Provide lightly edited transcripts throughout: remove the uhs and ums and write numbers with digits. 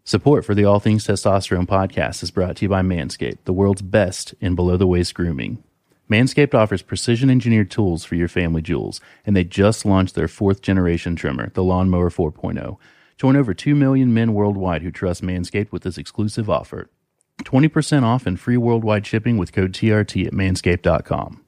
Support for the All Things Testosterone podcast is brought to you by Manscaped, the world's best in below-the-waist grooming. Manscaped offers precision-engineered tools for your family jewels, and they just launched their 4th-generation trimmer, the Lawnmower 4.0. Join over 2 million men worldwide who trust Manscaped with this exclusive offer. 20% off and free worldwide shipping with code TRT at manscaped.com.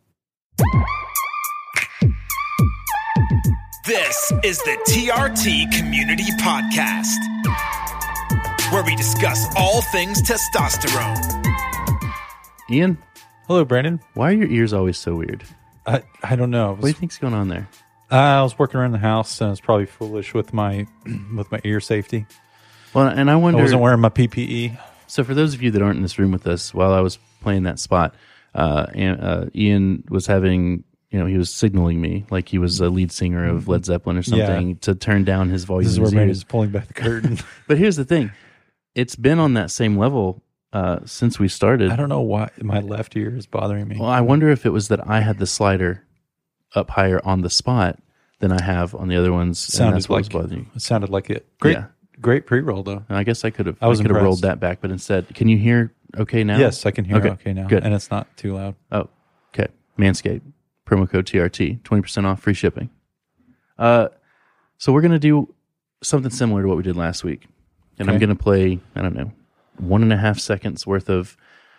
This is the TRT Community Podcast, where we discuss all things testosterone. Ian, hello, Brandon. why are your ears always so weird? I don't know. What do you think's going on there? I was working around the house, and I was probably foolish with my ear safety. Well, and I wonder. I wasn't wearing my PPE. So for those of you that aren't in this room with us, while I was playing that spot, Ian was having, he was signaling me like he was a lead singer of Led Zeppelin or something to turn down his volume. This is where Mary's pulling back the curtain. But here's the thing. It's been on that same level since we started. I don't know why my left ear is bothering me. Well, I wonder if it was that I had the slider up higher on the spot than I have on the other ones. And that's what was bothering you. It sounded like it. Great pre-roll, though. And I guess I could have impressed. rolled that back, but instead, can you hear okay now? Yes, I can hear okay now. Good. And it's not too loud. Oh, okay. Manscaped. Promo code TRT. 20% off, free shipping. So we're going to do something similar to what we did last week. And I'm going to play, 1.5 seconds worth of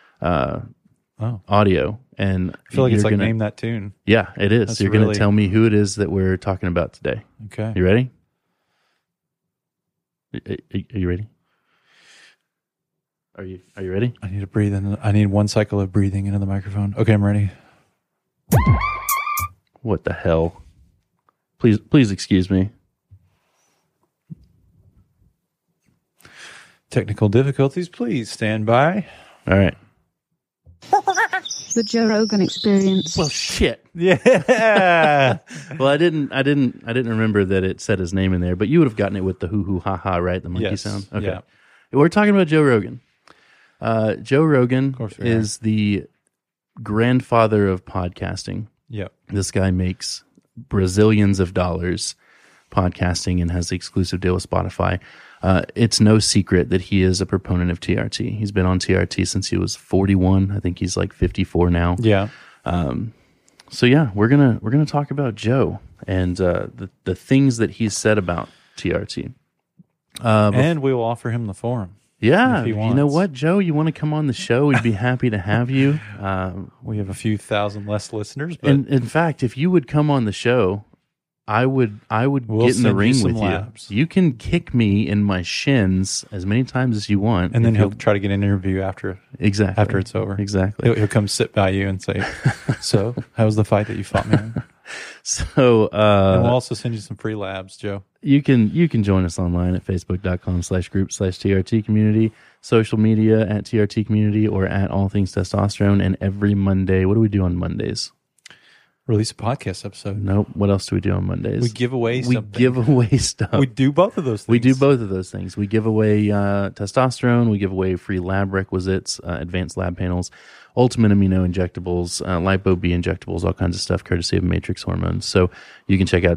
audio. And I feel like it's like Name That Tune. Yeah, it is. That's So you're going to tell me who it is that we're talking about today. Okay. You ready? Are you ready? Are you ready? I need to breathe in. I need 1 cycle of breathing into the microphone. Okay, I'm ready. What the hell? Please excuse me. Technical difficulties, please stand by. All right. The Joe Rogan Experience. Well, shit. Yeah. Well, I didn't remember that it said his name in there, but you would have gotten it with the hoo hoo ha ha, right? The monkey sound. Okay. Yeah. We're talking about Joe Rogan. Joe Rogan we is the grandfather of podcasting. Yep. This guy makes Brazilians of dollars podcasting and has the exclusive deal with Spotify. It's no secret that he is a proponent of TRT. He's been on TRT since he was 41. I think he's like 54 now. Yeah. So yeah, we're gonna talk about Joe and the things that he's said about TRT. And we will offer him the forum. Yeah, if he you wants. know what, Joe? You want to come on the show? We'd be happy to have you. We have a few thousand less listeners, but And in fact, if you would come on the show, I would We'll get in the send you ring some with labs. you. You can kick me in my shins as many times as you want, and then if he'll try to get an interview after exactly it's over. Exactly. He'll come sit by you and say, "So, how was the fight that you fought me in?" So And we'll also send you some free labs, Joe. you can join us online at facebook.com/group/TRT community, social media at TRT community or at All Things Testosterone. And every Monday, what do we do on Mondays? Release a podcast episode. Nope. What else do we do on Mondays? We give away We something. give away stuff. We do both of those things. We do both of those things. We give away testosterone. We give away free lab requisites, advanced lab panels, ultimate amino injectables, lipo B injectables, all kinds of stuff courtesy of Matrix Hormones. So you can check out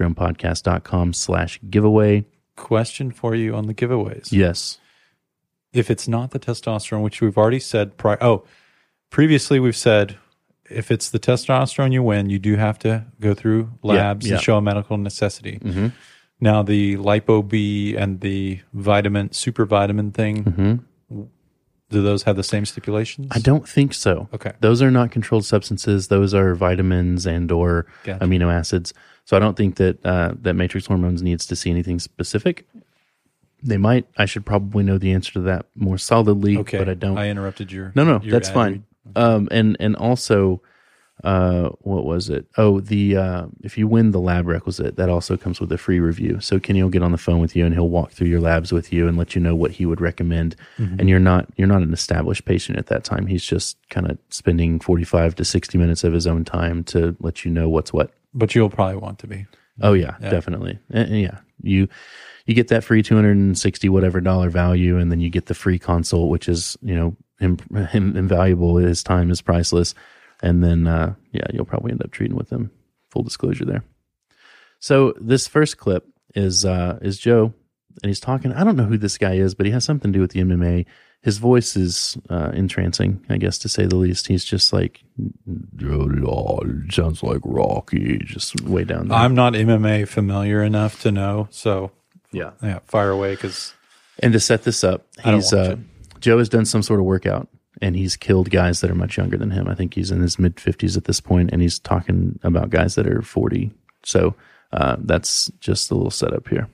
testosteronepodcast.com/giveaway. Question for you on the giveaways. Yes. If it's not the testosterone, which we've already said previously we've said if it's the testosterone you win, you do have to go through labs and show a medical necessity. Mm-hmm. Now, the lipo B and the super vitamin thing, do those have the same stipulations? I don't think so. Okay. Those are not controlled substances. Those are vitamins and or Gotcha. amino acids. So I don't think that that Matrix Hormones needs to see anything specific. They might. I should probably know the answer to that more solidly, Okay. but I don't. I interrupted your No, your that's ad fine. read. And also, what was it? Oh, if you win the lab requisite, that also comes with a free review. So Kenny will get on the phone with you and he'll walk through your labs with you and let you know what he would recommend. Mm-hmm. And you're not an established patient at that time. He's just kind of spending 45 to 60 minutes of his own time to let you know what's what. But you'll probably want to be. Oh yeah. Definitely. And yeah, you get that free $260 whatever value, and then you get the free consult, which is invaluable. His time is priceless, and then you'll probably end up treating with him. Full disclosure there. So this first clip is Joe and he's talking. I don't know who this guy is, but he has something to do with the MMA. His voice is entrancing, I guess, to say the least. He's just like, it sounds like Rocky, just way down there. I'm not MMA familiar enough to know, so yeah, fire away. And to set this up, Joe has done some sort of workout, and he's killed guys that are much younger than him. I think he's in his mid-50s at this point, and he's talking about guys that are 40. So that's just a little setup here.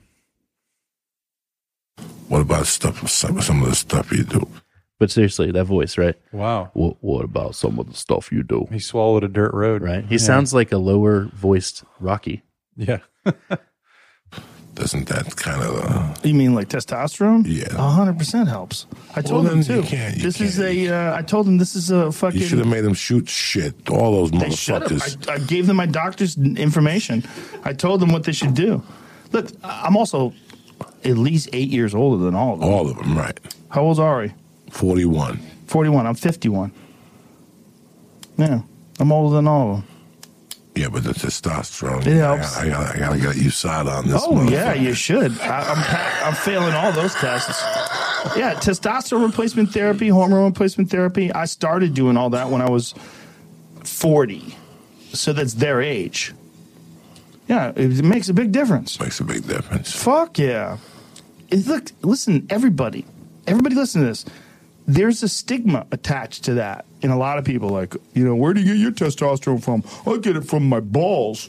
What about some of the stuff you do? But seriously, that voice, right? Wow. What about some of the stuff you do? He swallowed a dirt road. Right? He sounds like a lower-voiced Rocky. Yeah. Doesn't that kind of... You mean like testosterone? Yeah. 100% helps. I told him, too. I told him this is a fucking... You should have made them shoot shit. All those motherfuckers. I gave them my doctor's information. I told them what they should do. Look, I'm also at least 8 years older than all of them. All of them, right. How old's Ari? 41. 41. I'm 51. Yeah. I'm older than all of them. Yeah, but the testosterone. It helps. I gotta get you side on this. Oh, yeah, you should. I'm failing all those tests. Yeah, testosterone replacement therapy, hormone replacement therapy. I started doing all that when I was 40. So that's their age. Yeah, it makes a big difference. Makes a big difference. Fuck yeah. Look, listen, everybody listen to this. There's a stigma attached to that in a lot of people. Like, where do you get your testosterone from? I get it from my balls.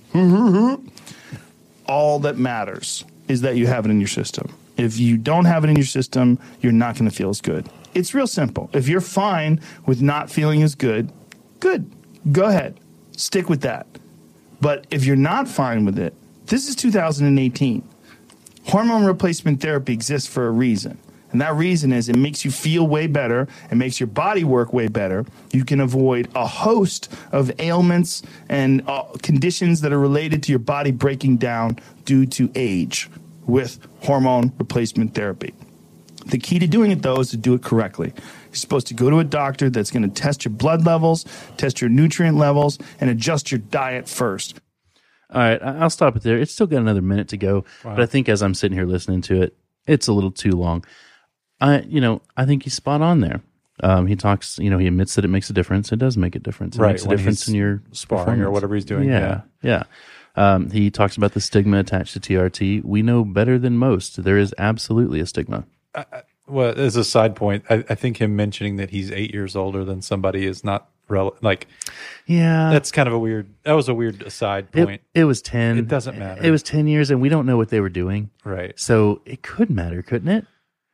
All that matters is that you have it in your system. If you don't have it in your system, you're not going to feel as good. It's real simple. If you're fine with not feeling as good. Go ahead. Stick with that. But if you're not fine with it, this is 2018. Hormone replacement therapy exists for a reason. And that reason is it makes you feel way better. It makes your body work way better. You can avoid a host of ailments and conditions that are related to your body breaking down due to age with hormone replacement therapy. The key to doing it, though, is to do it correctly. You're supposed to go to a doctor that's going to test your blood levels, test your nutrient levels, and adjust your diet first. All right, I'll stop it there. It's still got another minute to go, But I think as I'm sitting here listening to it, it's a little too long. I think he's spot on there. He talks, he admits that it makes a difference. It does make a difference. It makes a difference in your sparring or whatever he's doing. Yeah. He talks about the stigma attached to TRT. We know better than most. There is absolutely a stigma. Well, as a side point, I think him mentioning that he's 8 years older than somebody is not relevant. That's kind of that was a weird aside point. It was 10. It doesn't matter. It was 10 years and we don't know what they were doing. Right. So it could matter, couldn't it?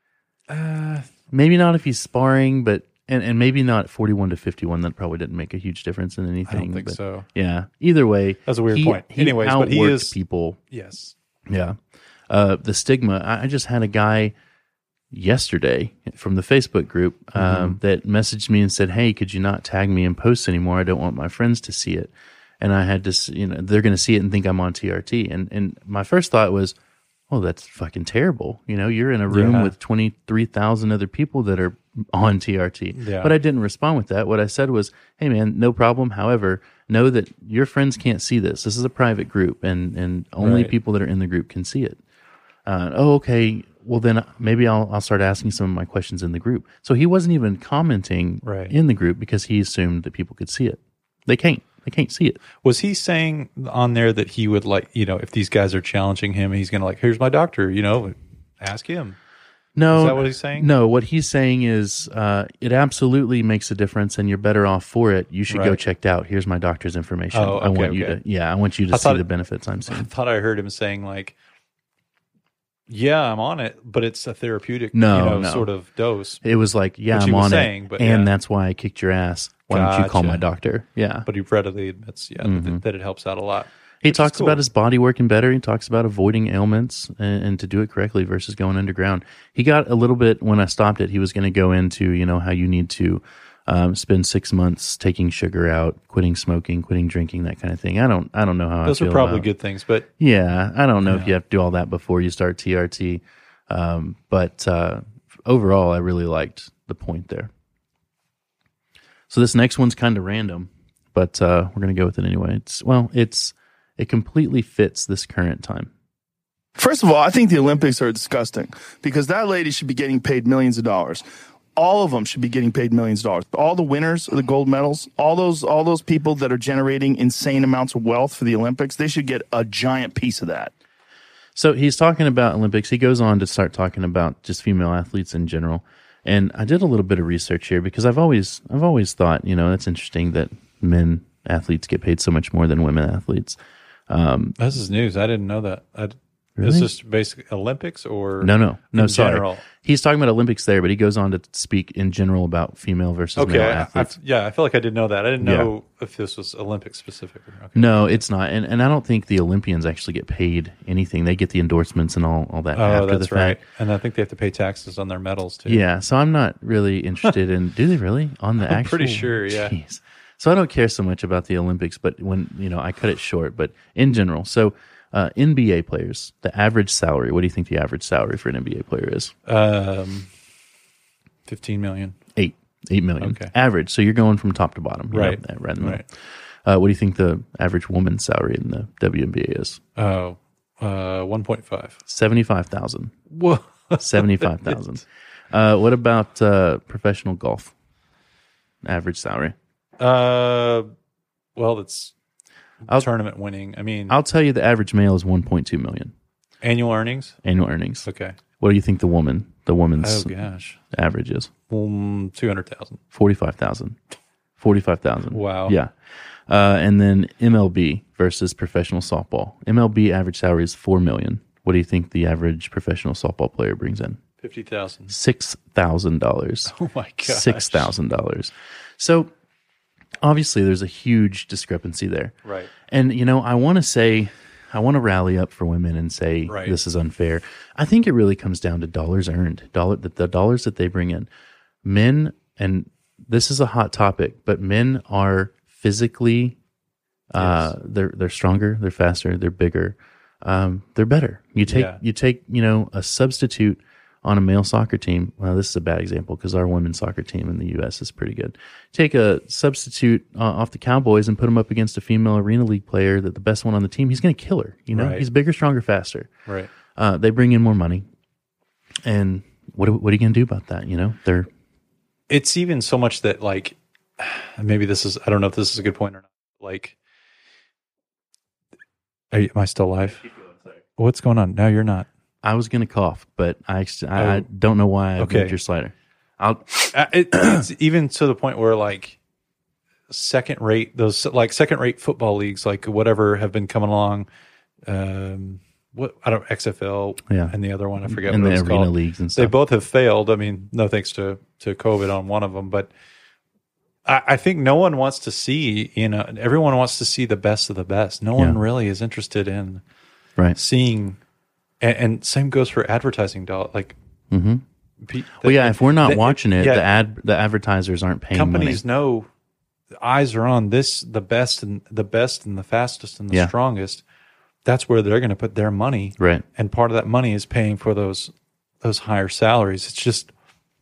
Maybe not if he's sparring, but and maybe not 41 to 51. That probably didn't make a huge difference in anything. I don't think so. Yeah. Either way, that's a weird point. Anyways, but he is people. Yes. Yeah. The stigma. I just had a guy yesterday from the Facebook group that messaged me and said, "Hey, could you not tag me in posts anymore? I don't want my friends to see it." And I had to, they're going to see it and think I'm on TRT. And my first thought was, oh, that's fucking terrible. You're in a room with 23,000 other people that are on TRT. Yeah. But I didn't respond with that. What I said was, hey, man, no problem. However, know that your friends can't see this. This is a private group, and only people that are in the group can see it. Okay. Well, then maybe I'll start asking some of my questions in the group. So he wasn't even commenting in the group because he assumed that people could see it. They can't. They can't see it. Was he saying on there that he would if these guys are challenging him, he's going to here's my doctor, ask him? No. Is that what he's saying? No, what he's saying is it absolutely makes a difference and you're better off for it. You should go checked out. Here's my doctor's information. Oh, okay, I want you to see the benefits I'm seeing. I thought I heard him saying yeah, I'm on it, but it's a therapeutic sort of dose. It was like, I'm on it, and that's why I kicked your ass. Why don't you call my doctor? Yeah. But he readily admits, that it helps out a lot. He talks about his body working better. He talks about avoiding ailments and to do it correctly versus going underground. He got a little bit, when I stopped it, he was going to go into, how you need to spend 6 months taking sugar out, quitting smoking, quitting drinking, that kind of thing. I don't know how those I feel are probably about. Good things, but I don't know if you have to do all that before you start TRT. But overall, I really liked the point there. So this next one's kind of random, but we're going to go with it anyway. It completely fits this current time. First of all, I think the Olympics are disgusting because that lady should be getting paid millions of dollars. All of them should be getting paid millions of dollars. All the winners of the gold medals, all those people that are generating insane amounts of wealth for the Olympics, they should get a giant piece of that. So he's talking about Olympics. He goes on to start talking about just female athletes in general. And I did a little bit of research here because I've always thought, that's interesting that men athletes get paid so much more than women athletes. This is news. I didn't know that. Really? Is this basically Olympics or no? Sorry, general? He's talking about Olympics there, but he goes on to speak in general about female versus male athletes. I feel like I did know that. I didn't know if this was Olympic specific. Okay. No, it's not, and I don't think the Olympians actually get paid anything. They get the endorsements and all that. Oh, after that's the right. fact. And I think they have to pay taxes on their medals too. Yeah, so I'm not really interested in. Do they really on the I'm actual? pretty sure. Yeah. Jeez. So I don't care so much about the Olympics, but when I cut it short. But in general, so. NBA players, the average salary. What do you think the average salary for an NBA player is? 15 million. 8 million. Okay. Average. So you're going from top to bottom. Right. Right in the middle. Right. What do you think the average woman's salary in the WNBA is? 1.5. 75,000. Whoa. 75,000. What about professional golf? Average salary. Well, that's tournament winning. I mean, I'll tell you the average male is 1.2 million. annual earnings. Annual earnings. Okay. What do you think the woman's Oh gosh. average is? 200,000. 45,000. 45,000. Wow. Yeah. And then MLB versus professional softball. MLB average salary is $4 million. What do you think the average professional softball player brings in? 50,000. $6,000. Oh my gosh. $6,000. So obviously there's a huge discrepancy there. Right. And, I want to rally up for women and say Right. this is unfair. I think it really comes down to dollars earned, the dollars that they bring in. Men, and this is a hot topic, but men are physically, they're stronger, they're faster, they're bigger, they're better. You take a substitute on a male soccer team. Well, this is a bad example because our women's soccer team in the U.S. is pretty good. Take a substitute off the Cowboys and put him up against a female Arena League player, that the best one on the team. He's going to kill her. Right. He's bigger, stronger, faster. Right. They bring in more money, and what are you going to do about that? It's even so much that maybe this is, I don't know if this is a good point or not. Am I still live? What's going on? No, you're not. I was going to cough, but I don't know why I moved your slider. It's even to the point where second rate football leagues, whatever, have been coming along. XFL and the other one, I forget and what the it's arena called. leagues and stuff. They both have failed. I mean, no thanks to COVID on one of them, but I think no one wants to see, everyone wants to see the best of the best. No one really is interested in seeing. And same goes for advertising dollars. If we're not watching it, the advertisers aren't paying companies money. Know the eyes are on this, the best and the fastest and the strongest. That's where they're going to put their money. Right. And part of that money is paying for those higher salaries. It's just,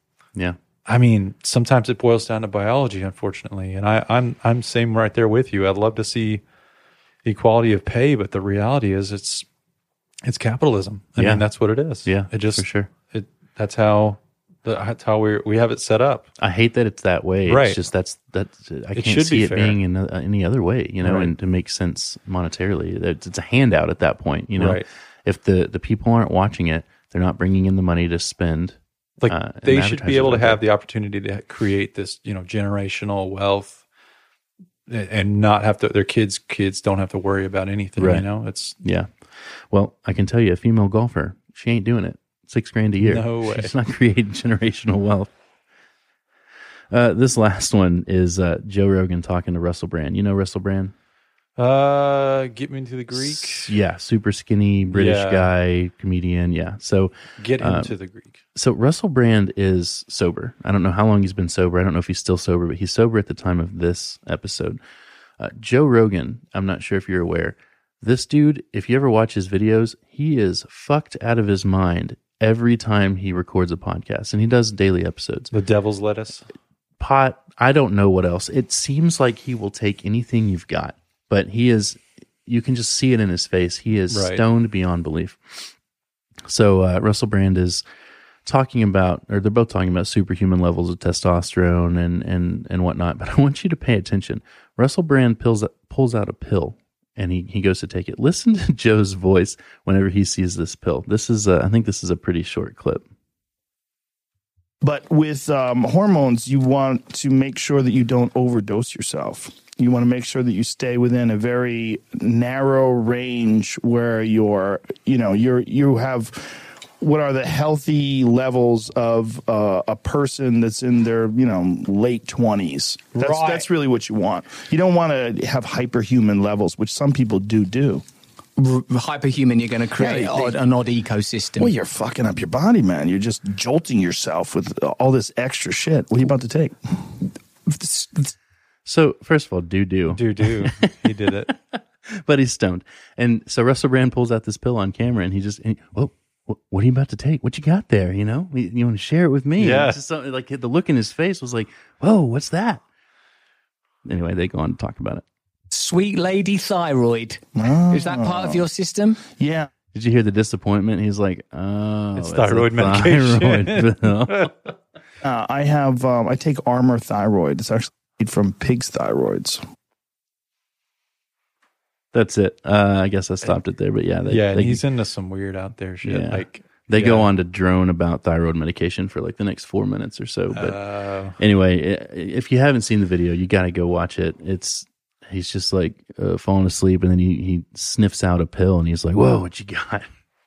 I mean, sometimes it boils down to biology, unfortunately. And I'm same right there with you. I'd love to see equality of pay, but the reality is it's capitalism. I mean, that's what it is. Yeah, it just for sure. That's how we have it set up. I hate that it's that way. Right. It's just that's I It can't should see be it fair. being in any other way, Right. and to make sense monetarily. It's a handout at that point, Right. If the people aren't watching it, they're not bringing in the money to spend. and They should be able to advertisers have the opportunity to create this, generational wealth, and not have to. Their kids don't have to worry about anything. Right. It's Yeah. Well, I can tell you, a female golfer, she ain't doing it. $6,000 a year. No way. She's not creating generational wealth. This last one is Joe Rogan talking to Russell Brand. You know Russell Brand? Get me into the Greek. Yeah, super skinny British guy, comedian. Yeah. So Get into the Greek. So Russell Brand is sober. I don't know how long he's been sober. I don't know if he's still sober, but he's sober at the time of this episode. Joe Rogan, I'm not sure if you're aware. This dude, if you ever watch his videos, he is fucked out of his mind every time he records a podcast, and he does daily episodes. The devil's lettuce. Pot, I don't know what else. It seems like he will take anything you've got, but he is, you can just see it in his face. He is Right. stoned beyond belief. So Russell Brand is talking about, or they're both talking about superhuman levels of testosterone and whatnot. But I want you to pay attention. Russell Brand pulls out a pill, and he goes to take it. Listen to Joe's voice whenever he sees this pill. This is I think this is a pretty short clip. But with hormones, you want to make sure that you don't overdose yourself. You want to make sure that you stay within a very narrow range where you have what are the healthy levels of a person that's in their late 20s. That's really what you want. You don't want to have hyperhuman levels, which some people do. Hyperhuman, you're going to create an odd ecosystem. Well, you're fucking up your body, man. You're just jolting yourself with all this extra shit. What are you about to take? So, first of all, do. He did it. But he's stoned. And so Russell Brand pulls out this pill on camera, and whoa, what are you about to take? What you got there? You want to share it with me? Yeah. It's just something, like, the look in his face was like, whoa, what's that? Anyway, they go on to talk about it. Sweet lady thyroid. Is that part of your system? Yeah. Did you hear the disappointment? He's like, oh, it's thyroid medication. Thyroid I take Armor Thyroid. It's actually made from pig's thyroids. That's it. I guess I stopped it there, but yeah. And he's into some weird out there shit. Yeah. They go on to drone about thyroid medication for like the next 4 minutes or so. But anyway, if you haven't seen the video, you got to go watch it. He's just like falling asleep, and then he sniffs out a pill, and he's like, "Whoa, what you got?"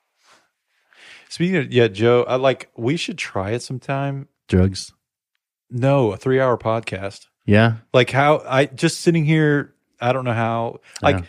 Speaking of, Joe, we should try it sometime. Drugs? No, a 3-hour podcast. Yeah. Like how I just sitting here, I don't know how. Like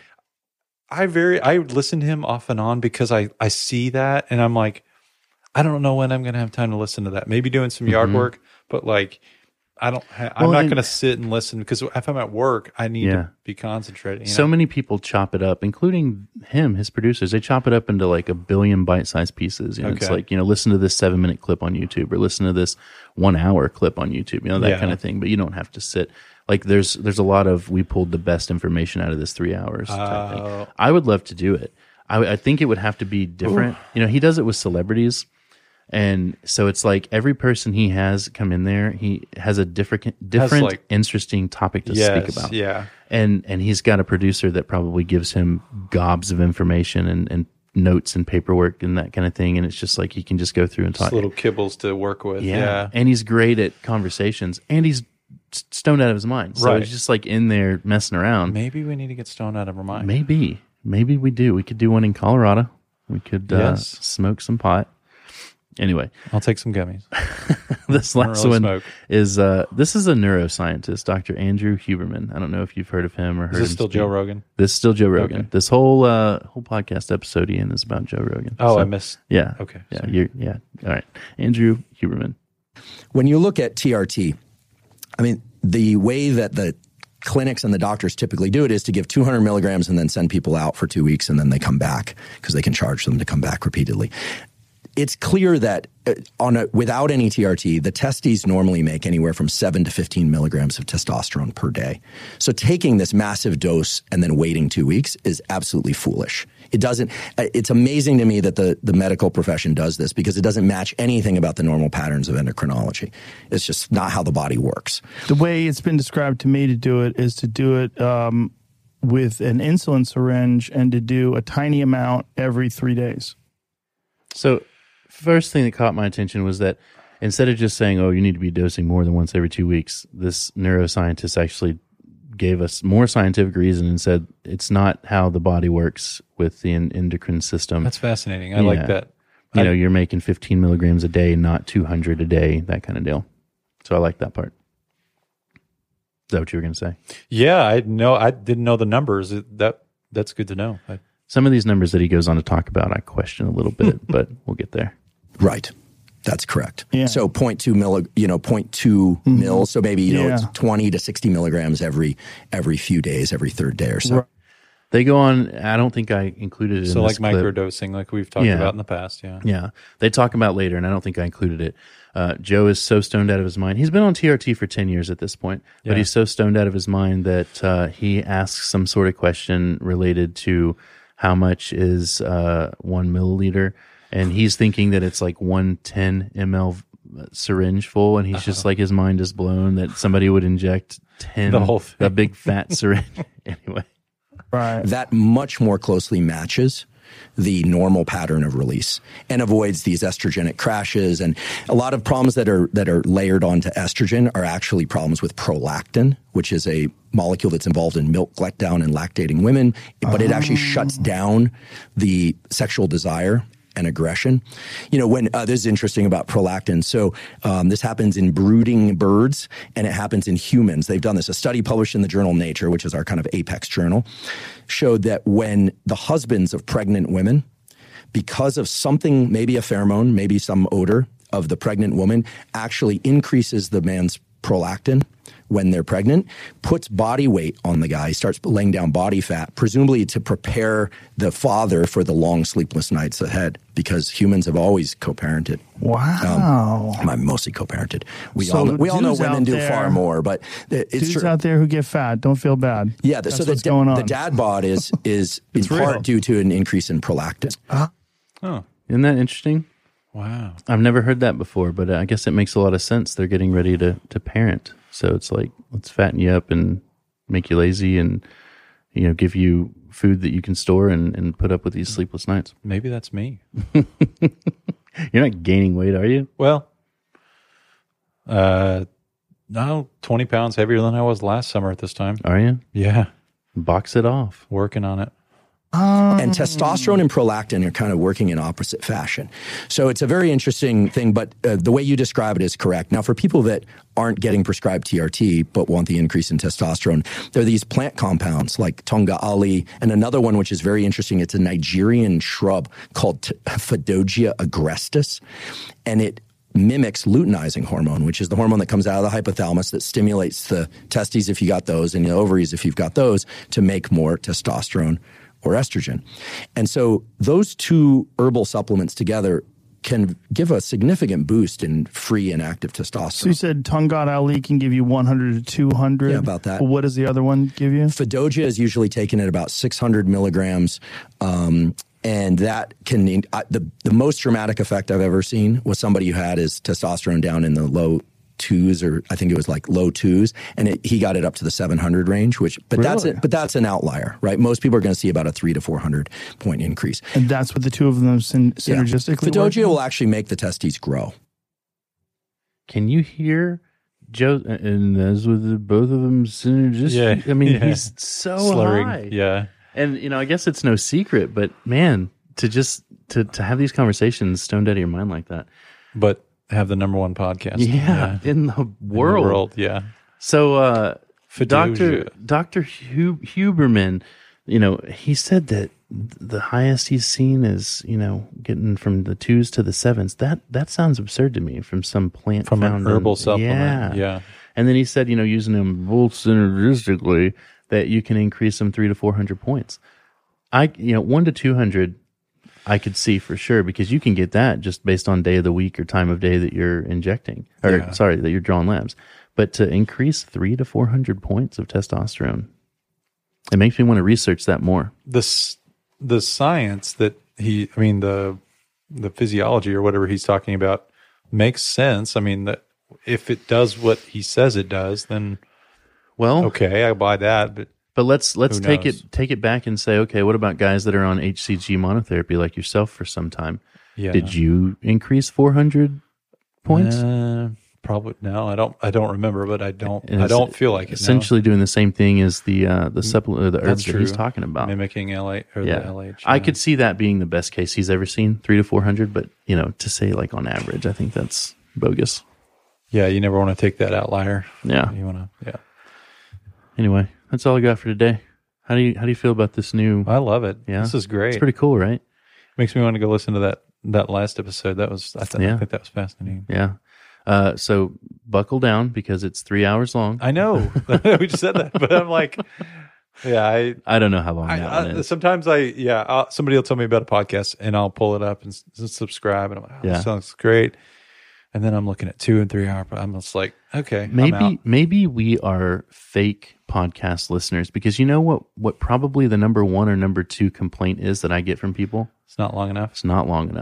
I listen to him off and on because I see that, and I'm like, I don't know when I'm going to have time to listen to that. Maybe doing some yard work, but like. I'm not going to sit and listen because if I'm at work, I need to be concentrating. So many people chop it up, including him, his producers. They chop it up into like a billion bite-sized pieces. It's like, listen to this 7-minute clip on YouTube, or listen to this 1-hour clip on YouTube, that kind of thing. But you don't have to sit. Like there's a lot of, we pulled the best information out of this 3 hours type thing. I would love to do it. I think it would have to be different. He does it with celebrities. And so it's like every person he has come in there, he has a different interesting topic to speak about. Yeah. And he's got a producer that probably gives him gobs of information and notes and paperwork and that kind of thing. And it's just like he can just go through and talk. Just little kibbles to work with. Yeah. And he's great at conversations, and he's stoned out of his mind. So he's just like in there messing around. Maybe we need to get stoned out of our mind. Maybe we do. We could do one in Colorado. We could smoke some pot. Anyway, I'll take some gummies. This last one is this is a neuroscientist, Dr. Andrew Huberman. I don't know if you've heard of him or heard. Is this still Joe Rogan? This is still Joe Rogan. Okay. This whole podcast episode, Ian, is about Joe Rogan. Oh, I missed. Yeah. Okay. Yeah. All right. Andrew Huberman. When you look at TRT, I mean, the way that the clinics and the doctors typically do it is to give 200 milligrams and then send people out for 2 weeks, and then they come back because they can charge them to come back repeatedly. It's clear that without any TRT, the testes normally make anywhere from 7 to 15 milligrams of testosterone per day. So taking this massive dose and then waiting 2 weeks is absolutely foolish. It's amazing to me that the medical profession does this because it doesn't match anything about the normal patterns of endocrinology. It's just not how the body works. The way it's been described to me to do it is to do it with an insulin syringe and to do a tiny amount every 3 days. So first thing that caught my attention was that instead of just saying, you need to be dosing more than once every 2 weeks, this neuroscientist actually gave us more scientific reason and said it's not how the body works with the endocrine system. That's fascinating. I like that. You're making 15 milligrams a day, not 200 a day, that kind of deal. So I like that part. Is that what you were going to say? Yeah, I didn't know the numbers. That's good to know. Some of these numbers that he goes on to talk about, I question a little bit, but we'll get there. Right. That's correct. Yeah. So 0.2 mils. So maybe, it's 20 to 60 milligrams every few days, every third day or so. Right. They go on, I don't think I included it in this this clip. microdosing like we've talked about in the past. Yeah. Yeah. They talk about later, and I don't think I included it. Joe is so stoned out of his mind. He's been on TRT for 10 years at this point, but he's so stoned out of his mind that he asks some sort of question related to how much is 1 milliliter. and he's thinking that it's like 110 ml syringe full, and he's just like, his mind is blown that somebody would inject 10, The whole thing. a big fat syringe. Anyway. Right. That much more closely matches the normal pattern of release and avoids these estrogenic crashes. And a lot of problems that are layered onto estrogen are actually problems with prolactin, which is a molecule that's involved in milk letdown in lactating women, but it actually shuts down the sexual desire and aggression. You know, when this is interesting about prolactin. So this happens in brooding birds, and it happens in humans. They've done this. A study published in the journal Nature, which is our kind of apex journal, showed that when the husbands of pregnant women, because of something, maybe a pheromone, maybe some odor of the pregnant woman, actually increases the man's prolactin when they're pregnant, puts body weight on the guy, starts laying down body fat, presumably to prepare the father for the long sleepless nights ahead, because humans have always co-parented. Wow. I'm mostly co-parented. We So all know dudes women out do there- far more, but it's Dudes true. out there who get fat, don't feel bad. Yeah, That's so what's going on. the dad bod is in real. part due to an increase in prolactin. Oh, Isn't that interesting? wow. I've never heard that before, but I guess it makes a lot of sense. They're getting ready to parent. So it's like, let's fatten you up and make you lazy and, you know, give you food that you can store and put up with these sleepless nights. Maybe that's me. You're not gaining weight, are you? Well, no, 20 pounds heavier than I was last summer at this time. Are you? Yeah, Box it off. working on it. And testosterone and prolactin are kind of working in opposite fashion. So it's a very interesting thing, but the way you describe it is correct. Now, for people that aren't getting prescribed TRT but want the increase in testosterone, there are these plant compounds like Tonga Ali and another one which is very interesting. It's a Nigerian shrub called Phaedogia agrestis, and it mimics luteinizing hormone, which is the hormone that comes out of the hypothalamus that stimulates the testes if you got those and the ovaries if you've got those to make more testosterone or estrogen. And so those two herbal supplements together can give a significant boost in free and active testosterone. So you said Tongat Ali can give you 100 to 200. Yeah, about that. Well, what does the other one give you? Phaedogia is usually taken at about 600 milligrams, and that can the most dramatic effect I've ever seen was somebody who had his testosterone down in the low twos, or I think it was like low twos, and he got it up to the 700 range. But Really? that's an outlier, right? Most people are going to see about a 300 to 400 point increase. And that's what the two of them synergistically Phaedogia work? will actually make the testes grow. Can you hear Joe? And that's with both of them synergistic. Yeah, I mean, yeah. he's so Slurring. high. Yeah. And, you know, I guess it's no secret, but man, to just to have these conversations stoned out of your mind like that. But have the number one podcast. Yeah, in the world. Yeah. So, Phaedogia. Dr. Huberman, you know, he said that the highest he's seen is, you know, getting from the 2s to the 7s. That sounds absurd to me from some plant From an found herbal supplement. Yeah. And then he said, you know, using them both synergistically, that you can increase them 300 to 400 points. 1 to 200, I could see for sure, because you can get that just based on day of the week or time of day that you're injecting, that you're drawing labs. But to increase 300 to 400 points of testosterone, it makes me want to research that more. The science that the physiology or whatever he's talking about makes sense. I mean, that if it does what he says it does, then okay, I buy that. But let's take knows? it back and say, okay, what about guys that are on HCG monotherapy like yourself for some time? Yeah. Did you increase 400 points? Probably no. I don't remember, but I don't feel like it. Essentially doing the same thing as the supplement, the herbs That's that he's true. talking about. Mimicking the LH. I could see that being the best case he's ever seen, 300 to 400. But you know, to say like on average, I think that's bogus. Yeah, you never want to take that outlier. Yeah. You want to. Yeah. Anyway, that's all I got for today. How do you feel about this new? I love it. Yeah, This is great. It's pretty cool, right? Makes me want to go listen to that last episode. That was I think that was fascinating. Yeah. So buckle down because it's 3 hours long. I know. We just said that, but I'm like, yeah, I don't know how long that one is. sometimes somebody will tell me about a podcast and I'll pull it up and subscribe and I'm like, that sounds great. And then I'm looking at 2 and 3 hours. I'm just like, okay, maybe we are fake podcast listeners, because you know what probably the number 1 or number 2 complaint is that I get from people? It's not long enough. It's not long enough.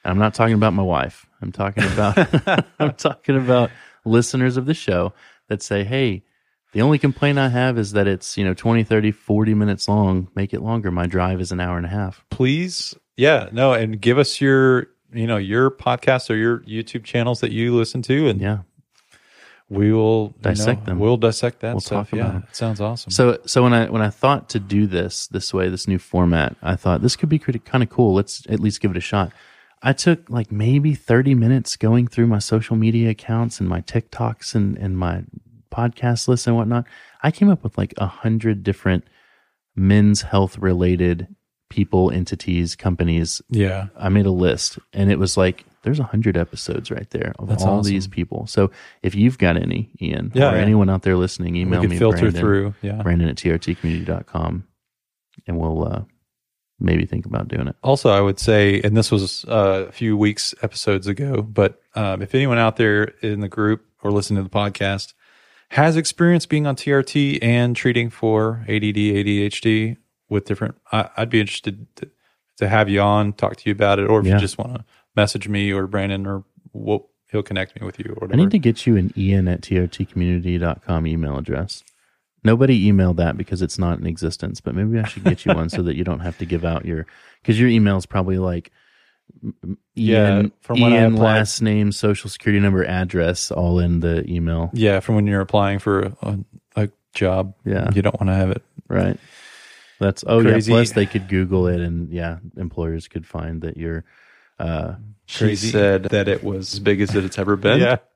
I'm not talking about my wife. I'm talking about listeners of the show that say, hey, the only complaint I have is that it's 20, 30, 40 minutes long. Make it longer. My drive is an hour and a half. Please. Yeah. No. And give us your podcast or your YouTube channels that you listen to. And we will dissect them. We'll dissect that we'll stuff. Talk about them. It sounds awesome. So when I thought to do this way, this new format, I thought this could be kind of cool. Let's at least give it a shot. I took like maybe 30 minutes going through my social media accounts and my TikToks and my podcast lists and whatnot. I came up with like 100 different men's health related people, entities, companies. Yeah. I made a list and it was like, there's 100 episodes right there of all awesome. these people. So if you've got any, Ian, or anyone out there listening, email me, filter Brandon, through. Brandon at trtcommunity.com, and we'll maybe think about doing it. Also, I would say, and this was a few episodes ago, but if anyone out there in the group or listening to the podcast has experience being on TRT and treating for ADD, ADHD with different, I'd be interested to have you on, talk to you about it, or if you just want to message me or Brandon, or he'll connect me with you or whatever. I need to get you an Ian at trtcommunity.com email address. Nobody emailed that because it's not in existence, but maybe I should get you one so that you don't have to give out because your email is probably like Ian, from when Ian last name, social security number, address, all in the email. Yeah, from when you're applying for a job. Yeah. You don't want to have it. Right. That's crazy. Plus they could Google it and employers could find that you're She crazy. said that it was as big as it's ever been. Yeah.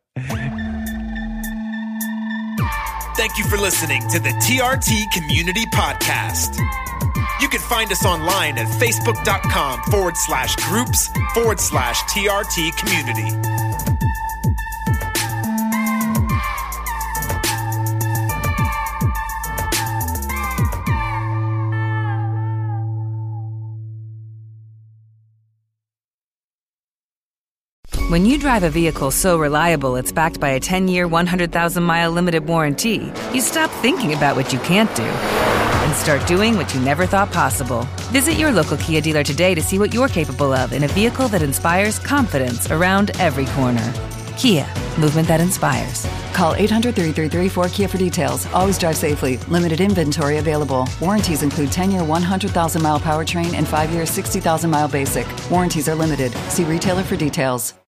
Thank you for listening to the TRT Community Podcast. You can find us online at facebook.com/groups/TRT Community. When you drive a vehicle so reliable it's backed by a 10-year, 100,000-mile limited warranty, you stop thinking about what you can't do and start doing what you never thought possible. Visit your local Kia dealer today to see what you're capable of in a vehicle that inspires confidence around every corner. Kia, movement that inspires. Call 800-333-4KIA for details. Always drive safely. Limited inventory available. Warranties include 10-year 100,000-mile powertrain and 5-year 60,000-mile basic. Warranties are limited. See retailer for details.